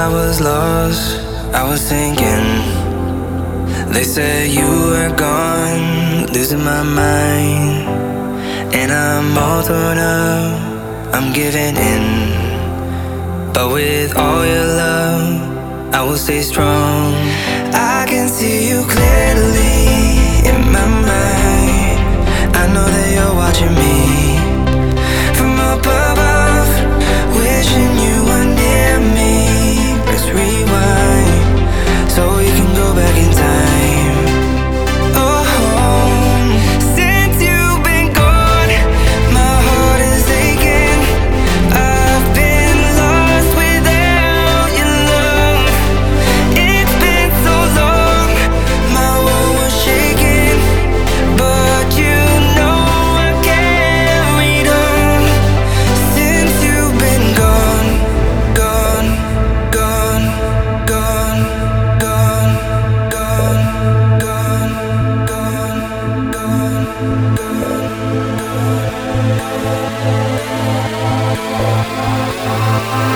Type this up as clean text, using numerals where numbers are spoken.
I was lost, I was thinking. They said you were gone, losing my mind. And I'm all thrown up, I'm giving in. But with all your love, I will stay strong. I can see you clearly in my mind. I know that you're watching me from up above, wishing you were near me. Press rewind so we can go back in time. Oh, since you've been gone, my heart is aching. I've been lost without your love. It's been so long, my world was shaking, but you know I carried on. Since you've been gone, gone, gone, gone, gone, gone, gone, gone, gone, gone, gone.